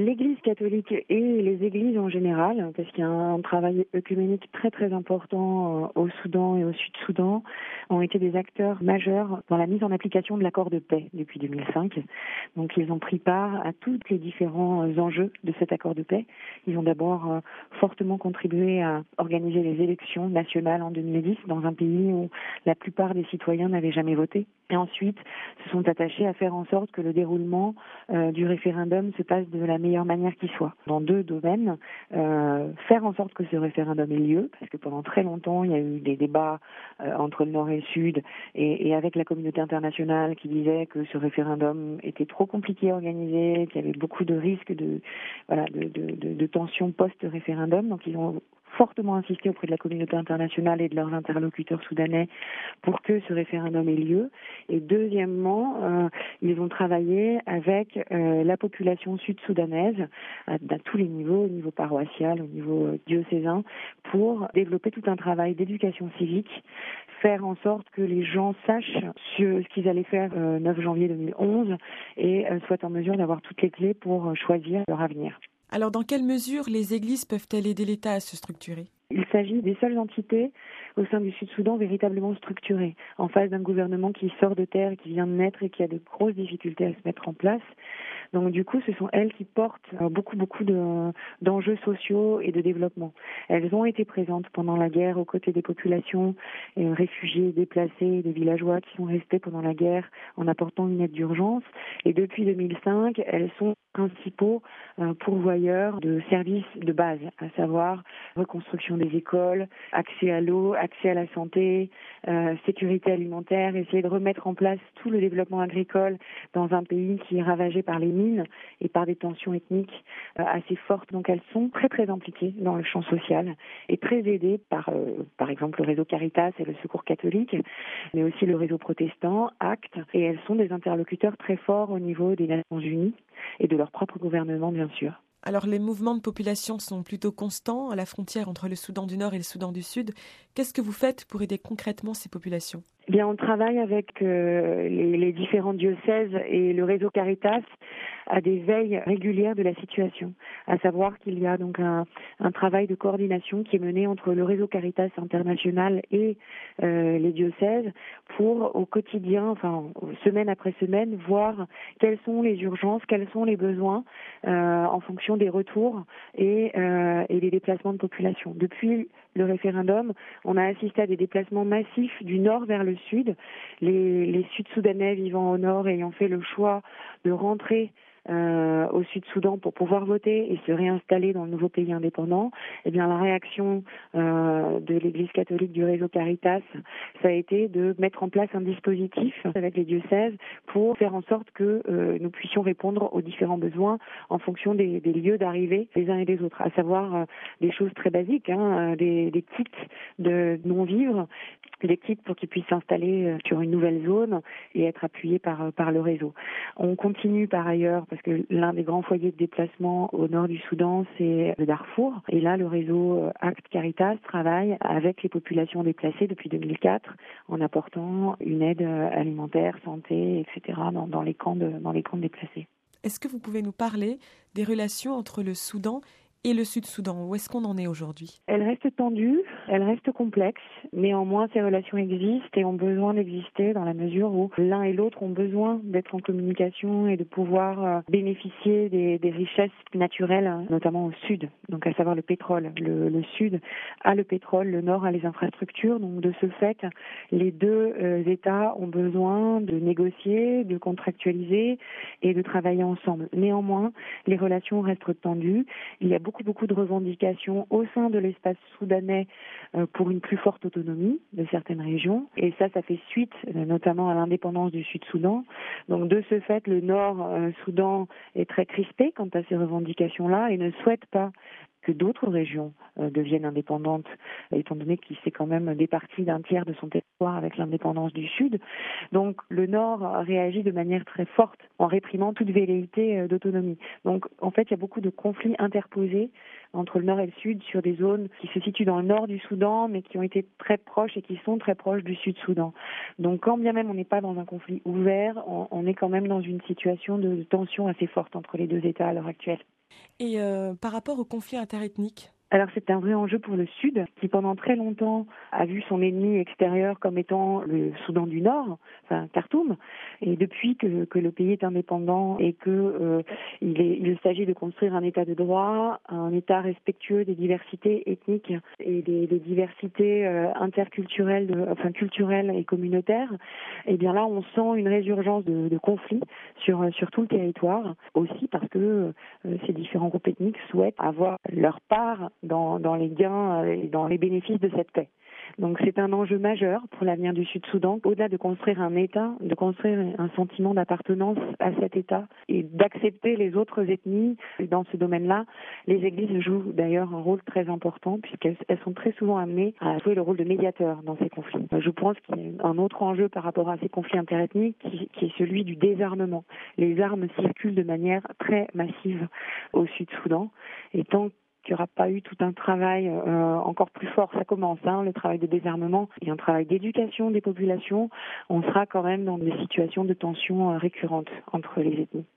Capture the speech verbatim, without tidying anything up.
l'Église catholique et les églises en général, parce qu'il y a un travail œcuménique très très important au Soudan et au Sud-Soudan, ont été des acteurs majeurs dans la mise en application de l'accord de paix depuis deux mille cinq. Donc ils ont pris part à tous les différents enjeux de cet accord de paix. Ils ont d'abord fortement contribué à organiser les élections nationales en deux mille dix dans un pays où la plupart des citoyens n'avaient jamais voté. Et ensuite se sont attachés à faire en sorte que le déroulement euh, du référendum se passe de la meilleure manière qui soit. Dans deux domaines, euh, faire en sorte que ce référendum ait lieu, parce que pendant très longtemps, il y a eu des débats euh, entre le Nord et le Sud, et, et avec la communauté internationale qui disait que ce référendum était trop compliqué à organiser, qu'il y avait beaucoup de risques de, voilà, de, de, de, de tensions post-référendum. Donc ils ont fortement insisté auprès de la communauté internationale et de leurs interlocuteurs soudanais pour que ce référendum ait lieu. Et deuxièmement, euh, ils ont travaillé avec euh, la population sud-soudanaise à, à tous les niveaux, au niveau paroissial, au niveau euh, diocésain, pour développer tout un travail d'éducation civique, faire en sorte que les gens sachent ce, ce qu'ils allaient faire le euh, neuf janvier deux mille onze et euh, soient en mesure d'avoir toutes les clés pour euh, choisir leur avenir. Alors, dans quelle mesure les églises peuvent-elles aider l'État à se structurer ? Il s'agit des seules entités au sein du Sud-Soudan véritablement structurées, en face d'un gouvernement qui sort de terre, qui vient de naître et qui a de grosses difficultés à se mettre en place. Donc du coup, ce sont elles qui portent beaucoup, beaucoup de, d'enjeux sociaux et de développement. Elles ont été présentes pendant la guerre aux côtés des populations euh, réfugiées, déplacées, des villageois qui sont restés pendant la guerre en apportant une aide d'urgence. Et depuis deux mille cinq, elles sont principaux euh, pourvoyeurs de services de base, à savoir reconstruction des écoles, accès à l'eau, accès à la santé, euh, sécurité alimentaire, essayer de remettre en place tout le développement agricole dans un pays qui est ravagé par les mines et par des tensions ethniques euh, assez fortes. Donc elles sont très très impliquées dans le champ social et très aidées par euh, par exemple le réseau Caritas et le Secours catholique, mais aussi le réseau protestant, ACT, et elles sont des interlocuteurs très forts au niveau des Nations Unies et de leur propre gouvernement bien sûr. Alors les mouvements de population sont plutôt constants à la frontière entre le Soudan du Nord et le Soudan du Sud. Qu'est-ce que vous faites pour aider concrètement ces populations ? Eh bien, on travaille avec euh, les, les différents diocèses et le réseau Caritas à des veilles régulières de la situation. À savoir qu'il y a donc un, un travail de coordination qui est mené entre le réseau Caritas international et euh, les diocèses pour au quotidien, enfin semaine après semaine, voir quelles sont les urgences, quels sont les besoins euh, en fonction des retours et, euh, et des déplacements de population. Depuis le référendum, on a assisté à des déplacements massifs du nord vers le sud. Les, les Sud-Soudanais vivant au nord ayant fait le choix de rentrer Euh, au Sud-Soudan pour pouvoir voter et se réinstaller dans le nouveau pays indépendant, eh bien la réaction euh, de l'Église catholique du réseau Caritas, ça a été de mettre en place un dispositif avec les diocèses pour faire en sorte que euh, nous puissions répondre aux différents besoins en fonction des, des lieux d'arrivée des uns et des autres, à savoir euh, des choses très basiques, hein, des, des kits de non-vivre, des kits pour qu'ils puissent s'installer sur une nouvelle zone et être appuyés par, par le réseau. On continue par ailleurs, parce que l'un des grands foyers de déplacement au nord du Soudan, c'est le Darfour. Et là, le réseau ACT Caritas travaille avec les populations déplacées depuis deux mille quatre en apportant une aide alimentaire, santé, et cetera dans, dans les camps de, dans les camps de déplacés. Est-ce que vous pouvez nous parler des relations entre le Soudan et le Sud-Soudan? Où est-ce qu'on en est aujourd'hui? Elle reste tendue, elle reste complexe. Néanmoins, ces relations existent et ont besoin d'exister dans la mesure où l'un et l'autre ont besoin d'être en communication et de pouvoir bénéficier des, des richesses naturelles, notamment au sud, donc à savoir le pétrole. Le, le sud a le pétrole, le nord a les infrastructures. Donc de ce fait, les deux euh, États ont besoin de négocier, de contractualiser et de travailler ensemble. Néanmoins, les relations restent tendues. Il y a beaucoup, beaucoup de revendications au sein de l'espace soudanais euh, pour une plus forte autonomie de certaines régions. Et ça, ça fait suite euh, notamment à l'indépendance du Sud-Soudan. Donc de ce fait, le Nord-Soudan est très crispé quant à ces revendications-là et ne souhaite pas que d'autres régions euh, deviennent indépendantes, étant donné qu'il s'est quand même départi d'un tiers de son territoire avec l'indépendance du Sud. Donc le Nord réagit de manière très forte en réprimant toute velléité euh, d'autonomie. Donc en fait, il y a beaucoup de conflits interposés entre le Nord et le Sud sur des zones qui se situent dans le nord du Soudan, mais qui ont été très proches et qui sont très proches du Sud-Soudan. Donc quand bien même on n'est pas dans un conflit ouvert, on, on est quand même dans une situation de tension assez forte entre les deux États à l'heure actuelle. Et euh, par rapport au conflit interethnique? Alors c'est un vrai enjeu pour le Sud, qui pendant très longtemps a vu son ennemi extérieur comme étant le Soudan du Nord, enfin Khartoum. Et depuis que, que le pays est indépendant et que euh, il, est, il s'agit de construire un État de droit, un État respectueux des diversités ethniques et des, des diversités euh, interculturelles, de, enfin culturelles et communautaires, et bien là on sent une résurgence de, de conflits sur sur tout le territoire, aussi parce que euh, ces différents groupes ethniques souhaitent avoir leur part dans, dans les gains et dans les bénéfices de cette paix. Donc c'est un enjeu majeur pour l'avenir du Sud-Soudan, au-delà de construire un État, de construire un sentiment d'appartenance à cet État et d'accepter les autres ethnies. Dans ce domaine-là, les églises jouent d'ailleurs un rôle très important puisqu'elles elles sont très souvent amenées à jouer le rôle de médiateur dans ces conflits. Je pense qu'il y a un autre enjeu par rapport à ces conflits interethniques qui, qui est celui du désarmement. Les armes circulent de manière très massive au Sud-Soudan et tant qu'il n'y aura pas eu tout un travail euh, encore plus fort, ça commence, hein, le travail de désarmement et un travail d'éducation des populations, on sera quand même dans des situations de tension euh, récurrentes entre les ethnies.